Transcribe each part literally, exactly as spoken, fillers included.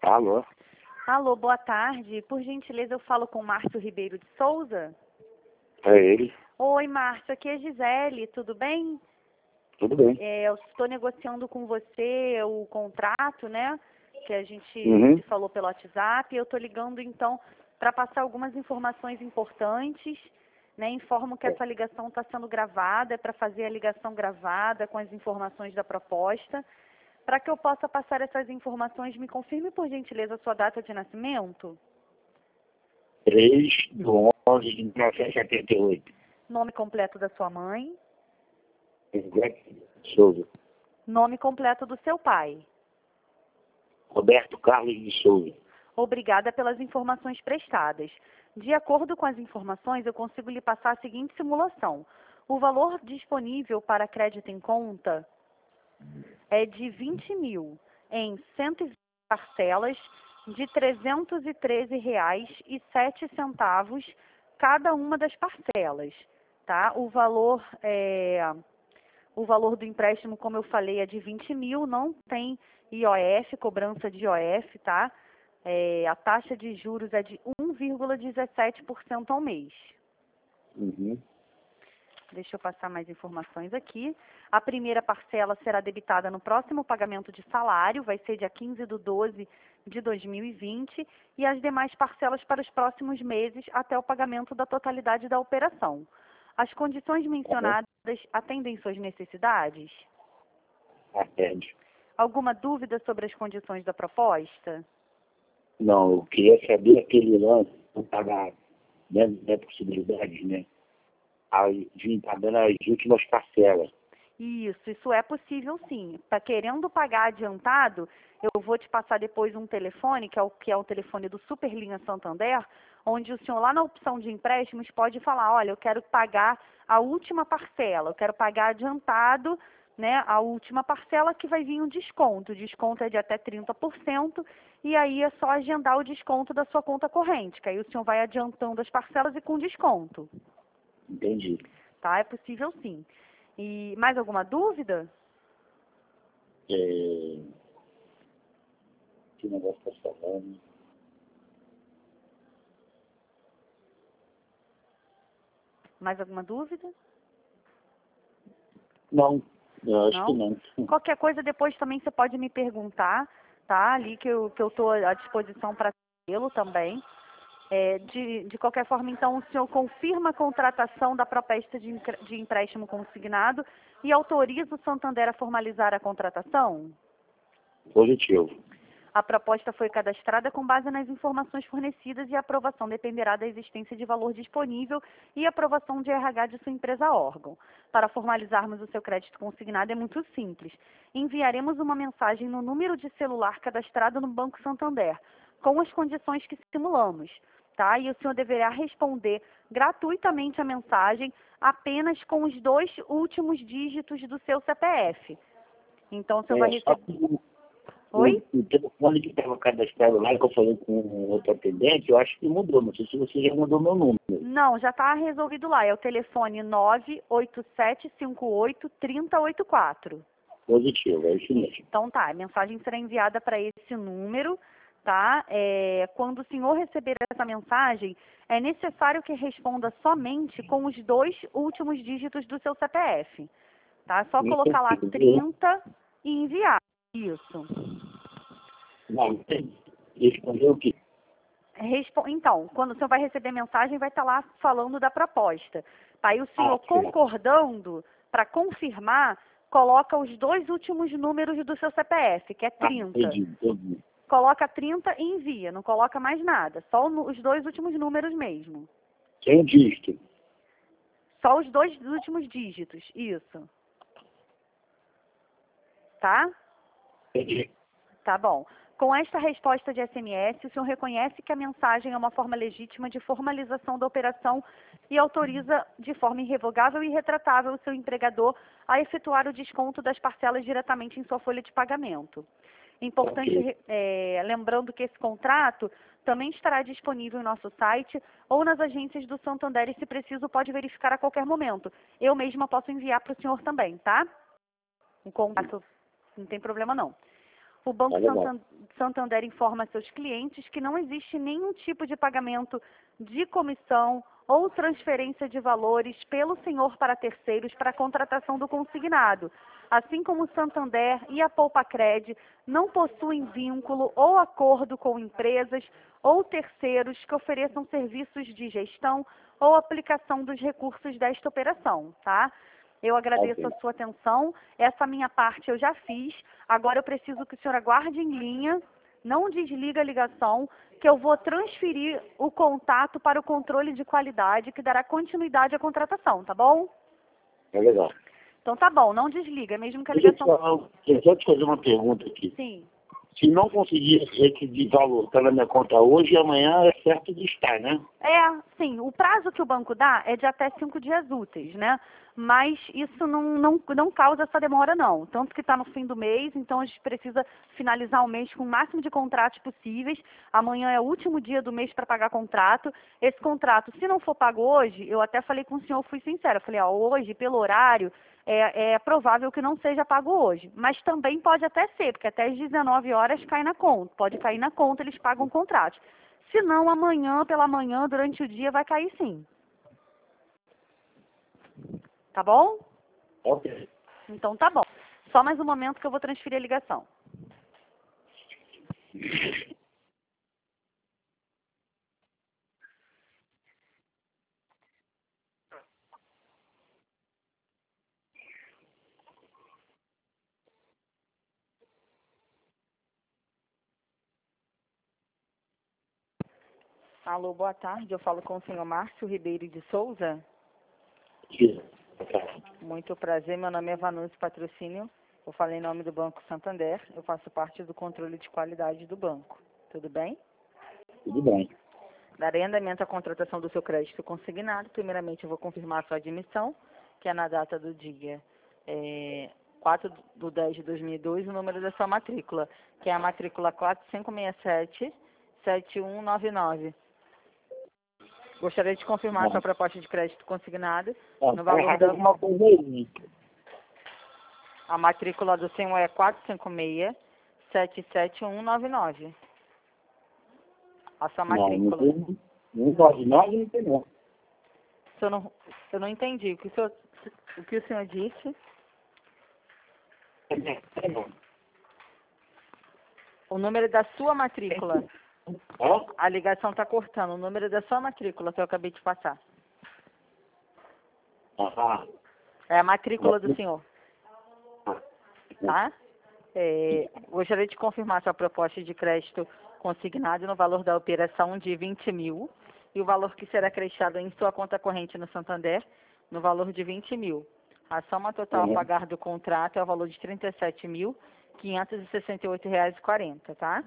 Alô? Alô, boa tarde. Por gentileza, eu falo com Márcio Ribeiro de Souza. É ele? Oi, Márcio. Aqui é Gisele. Tudo bem? Tudo bem. É, eu estou negociando com você o contrato, né? Que a gente Uhum. se falou pelo WhatsApp. Eu estou ligando, então, para passar algumas informações importantes. Né? Informo que essa ligação está sendo gravada, é para fazer a ligação gravada com as informações da proposta. Para que eu possa passar essas informações, me confirme, por gentileza, a sua data de nascimento. três de onze de mil novecentos e setenta e oito. Nome completo da sua mãe. José Souza. Nome completo do seu pai. Roberto Carlos de Souza. Obrigada pelas informações prestadas. De acordo com as informações, eu consigo lhe passar a seguinte simulação. O valor disponível para crédito em conta é de vinte mil em cento e vinte parcelas de trezentos e treze reais e sete centavos cada uma das parcelas, tá? O valor é, o valor do empréstimo, como eu falei, é de vinte mil, não tem I O F, cobrança de I O F, tá? É, a taxa de juros é de um vírgula dezessete por cento ao mês. Uhum. Deixa eu passar mais informações aqui. A primeira parcela será debitada no próximo pagamento de salário, vai ser dia quinze de doze de dois mil e vinte, e as demais parcelas para os próximos meses até o pagamento da totalidade da operação. As condições mencionadas atendem suas necessidades? Atende. Alguma dúvida sobre as condições da proposta? Não, eu queria saber aquele lance, não pagar dentro da possibilidade, né? A gente pagando as últimas parcelas. Isso, isso é possível sim. Está querendo pagar adiantado, eu vou te passar depois um telefone, que é o, que é o telefone do Superlinha Santander, onde o senhor lá na opção de empréstimos pode falar, olha, eu quero pagar a última parcela, eu quero pagar adiantado, né, a última parcela que vai vir um desconto. O desconto é de até trinta por cento e aí é só agendar o desconto da sua conta corrente, que aí o senhor vai adiantando as parcelas e com desconto. Entendi. Tá? É possível sim. E mais alguma dúvida? É... Que negócio tá falando? Mais alguma dúvida? Não, eu acho Não? que não. Qualquer coisa depois também você pode me perguntar, tá? Ali que eu que eu estou à disposição para tê-lo também. É, de, de qualquer forma, então, o senhor confirma a contratação da proposta de, de empréstimo consignado e autoriza o Santander a formalizar a contratação? Positivo. A proposta foi cadastrada com base nas informações fornecidas e a aprovação dependerá da existência de valor disponível e aprovação de R H de sua empresa órgão. Para formalizarmos o seu crédito consignado é muito simples. Enviaremos uma mensagem no número de celular cadastrado no Banco Santander, com as condições que simulamos, tá? E o senhor deverá responder gratuitamente a mensagem apenas com os dois últimos dígitos do seu C P F. Então, o senhor vai É, só receber... que Oi? O, o telefone que estava cadastrado lá, que eu falei com o outro atendente, eu acho que mudou. Não sei se você já mudou meu número. Não, já está resolvido lá. É o telefone nove oito sete cinco oito três zero oito quatro. Positivo, é isso mesmo. Então tá, a mensagem será enviada para esse número, tá? É, quando o senhor receber essa mensagem, é necessário que responda somente com os dois últimos dígitos do seu C P F. Tá? Só colocar lá trinta e enviar. Isso. Não, tem. Respondeu o quê? Respo- Então, quando o senhor vai receber a mensagem, vai estar lá falando da proposta. Tá? Aí o senhor Ah, sim. concordando, para confirmar, coloca os dois últimos números do seu C P F, que é Ah, trinta. entendi, entendi. Coloca trinta e envia, não coloca mais nada. Só no- os dois últimos números mesmo. Sem o dígito. Só os dois últimos dígitos, isso. Tá? Entendi. Tá bom. Com esta resposta de S M S, o senhor reconhece que a mensagem é uma forma legítima de formalização da operação e autoriza de forma irrevogável e retratável o seu empregador a efetuar o desconto das parcelas diretamente em sua folha de pagamento. Importante, Ok. é, lembrando que esse contrato também estará disponível em nosso site ou nas agências do Santander e, se preciso, pode verificar a qualquer momento. Eu mesma posso enviar para o senhor também, tá? O contrato não tem problema não. O Banco Tá legal. Santan- Santander informa a seus clientes que não existe nenhum tipo de pagamento de comissão ou transferência de valores pelo senhor para terceiros para a contratação do consignado, assim como o Santander e a Poupacred não possuem vínculo ou acordo com empresas ou terceiros que ofereçam serviços de gestão ou aplicação dos recursos desta operação, tá? Eu agradeço Ok. a sua atenção. Essa minha parte eu já fiz. Agora eu preciso que o senhor aguarde em linha, não desliga a ligação, que eu vou transferir o contato para o controle de qualidade, que dará continuidade à contratação, tá bom? Tá legal. Então tá bom, não desliga, mesmo que a Deixa eu te ligação... falar, deixa eu só te fazer uma pergunta aqui. Sim. Se não conseguir esse valor tá na minha conta hoje, amanhã é certo de estar, né? É, sim, o prazo que o banco dá é de até cinco dias úteis, né? Mas isso não, não, não causa essa demora, não. Tanto que está no fim do mês, então a gente precisa finalizar o mês com o máximo de contratos possíveis. Amanhã é o último dia do mês para pagar contrato. Esse contrato, se não for pago hoje, eu até falei com o senhor, fui sincera. Falei, ó, hoje, pelo horário, é, é provável que não seja pago hoje. Mas também pode até ser, porque até às dezenove horas cai na conta. Pode cair na conta, eles pagam o contrato. Se não, amanhã, pela manhã, durante o dia, vai cair sim. Tá bom? Ok. Então tá bom. Só mais um momento que eu vou transferir a ligação. Alô, boa tarde. Eu falo com o senhor Márcio Ribeiro de Souza. Sim. Muito prazer. Meu nome é Vanucci Patrocínio. Eu falo em nome do Banco Santander. Eu faço parte do controle de qualidade do banco. Tudo bem? Tudo bem. Darei andamento à contratação do seu crédito consignado. Primeiramente, eu vou confirmar a sua admissão, que é na data do dia é, quatro de dez de dois mil e dois, o número da sua matrícula, que é a matrícula quatro cinco seis sete, sete um nove nove. Gostaria de confirmar a sua proposta de crédito consignado Ah, no tá valor errado da... alguma coisa aí. A matrícula do senhor é quatro cinco seis, sete sete um nove nove. A sua Não, não matrícula. tem. Não pode nós, não tem não. Eu não, eu não entendi. O que o senhor, o que o senhor disse? É não. O número da sua matrícula. Hã? A ligação está cortando. O número da sua matrícula que eu acabei de passar. Ah, É a matrícula do senhor, tá? É, gostaria de confirmar sua proposta de crédito consignado no valor da operação de vinte mil e o valor que será acreditado em sua conta corrente no Santander no valor de vinte mil. A soma total a uhum. pagar do contrato é o valor de trinta e sete mil, quinhentos e sessenta e oito reais e quarenta, tá?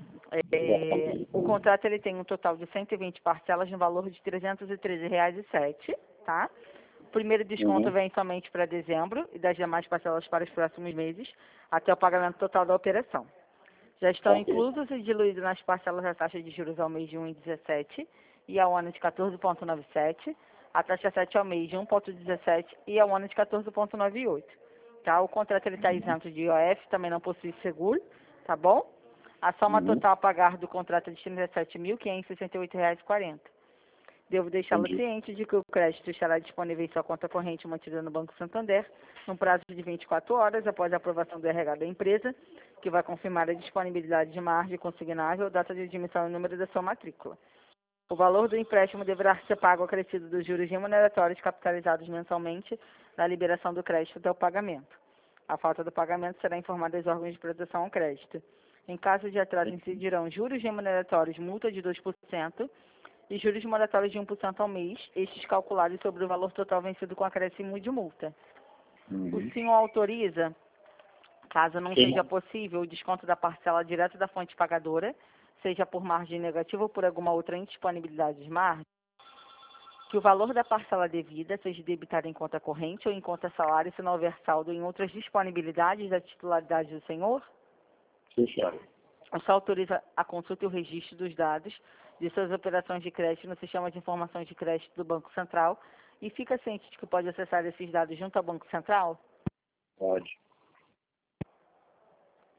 É, o contrato ele tem um total de cento e vinte parcelas no valor de trezentos e treze reais e sete, tá? O primeiro desconto Uhum. vem somente para dezembro e das demais parcelas para os próximos meses, até o pagamento total da operação. Já estão Ok. inclusos e diluídos nas parcelas a taxa de juros ao mês de um vírgula dezessete e ao ano de quatorze vírgula noventa e sete, a taxa sete ao mês de um vírgula dezessete e ao ano de quatorze vírgula noventa e oito. Tá? O contrato está isento de I O F, também não possui seguro, tá bom? A soma Uhum. total a pagar do contrato é de trinta e sete mil, quinhentos e sessenta e oito reais e quarenta. Devo deixá-lo Entendi. ciente de que o crédito estará disponível em sua conta corrente mantida no Banco Santander no prazo de vinte e quatro horas após a aprovação do R H da empresa, que vai confirmar a disponibilidade de margem consignável, data de admissão e número da sua matrícula. O valor do empréstimo deverá ser pago acrescido dos juros remuneratórios capitalizados mensalmente na liberação do crédito até o pagamento. A falta do pagamento será informada aos órgãos de proteção ao crédito. Em caso de atraso, incidirão juros remuneratórios, multa de dois por cento e juros moratórios de um por cento ao mês, estes calculados sobre o valor total vencido com acréscimo de multa. O Uhum. senhor autoriza, caso não Sim. seja possível, o desconto da parcela direto da fonte pagadora, seja por margem negativa ou por alguma outra indisponibilidade de margem, que o valor da parcela devida seja debitado em conta corrente ou em conta salário se não houver saldo em outras disponibilidades da titularidade do senhor? Sim, senhora. O senhor autoriza a consulta e o registro dos dados de suas operações de crédito no sistema de informações de crédito do Banco Central e fica ciente de que pode acessar esses dados junto ao Banco Central? Pode.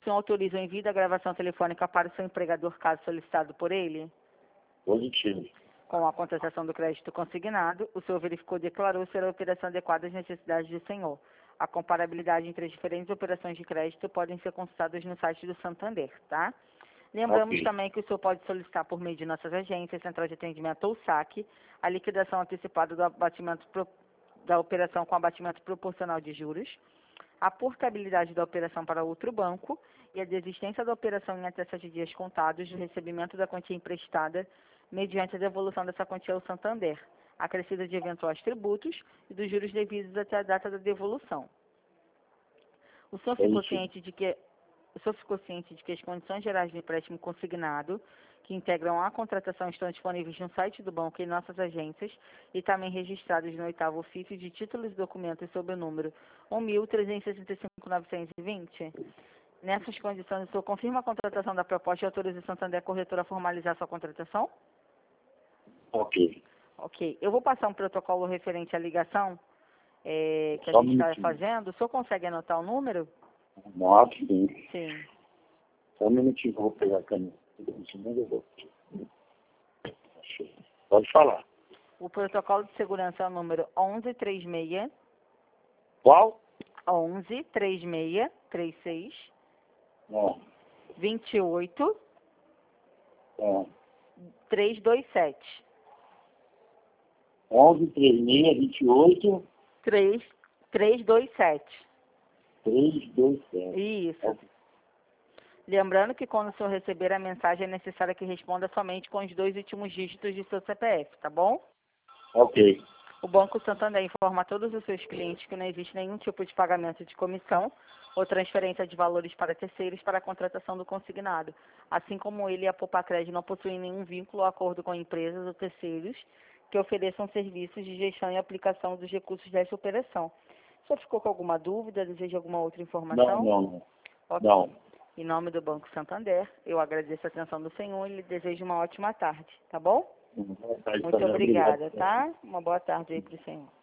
O senhor autoriza o envio da gravação telefônica para o seu empregador, caso solicitado por ele? Positivo. Com a contratação do crédito consignado, o senhor verificou e declarou ser a operação adequada às necessidades do senhor. A comparabilidade entre as diferentes operações de crédito podem ser consultadas no site do Santander, tá? Lembramos Ok. também que o senhor pode solicitar por meio de nossas agências, Central de Atendimento ou saque, a liquidação antecipada do abatimento pro, da operação com abatimento proporcional de juros, a portabilidade da operação para outro banco e a desistência da operação em até sete dias contados do recebimento da quantia emprestada mediante a devolução dessa quantia ao Santander, acrescida de eventuais tributos e dos juros devidos até a data da devolução. O senhor ficou Positivo. ciente de que o senhor ficou ciente de que as condições gerais de empréstimo consignado, que integram a contratação, estão disponíveis no site do banco e em nossas agências e também registrados no oitavo ofício de títulos e documentos sob o número um mil trezentos e sessenta e cinco, novecentos e vinte. Nessas condições, o senhor confirma a contratação da proposta e autoriza o Santander Corretora a formalizar sua contratação? Ok. Ok. Eu vou passar um protocolo referente à ligação é, que a Só um gente está minutinho. fazendo. O senhor consegue anotar o número? Nove, sim. Sim. Só um minutinho que eu vou pegar a caneta. Senão eu vou. Pode falar. O protocolo de segurança é o número onze trinta e seis, Qual? onze trinta e seis, trinta e seis, Não. vinte e oito, Não. trezentos e vinte e sete. onze, três seis, vinte e oito, três, trezentos e vinte e sete. três dois sete. Isso. Ok. Lembrando que quando o senhor receber a mensagem é necessário que responda somente com os dois últimos dígitos de seu C P F, tá bom? Ok. O Banco Santander informa a todos os seus clientes que não existe nenhum tipo de pagamento de comissão ou transferência de valores para terceiros para a contratação do consignado, assim como ele e a Popacred não possuem nenhum vínculo ou acordo com empresas ou terceiros que ofereçam serviços de gestão e aplicação dos recursos dessa operação. O senhor ficou com alguma dúvida? Deseja alguma outra informação? Não, não, não. Ok. Não. Em nome do Banco Santander, eu agradeço a atenção do senhor e lhe desejo uma ótima tarde, tá bom? Não. Muito obrigada, tá? Uma boa tarde aí para o senhor.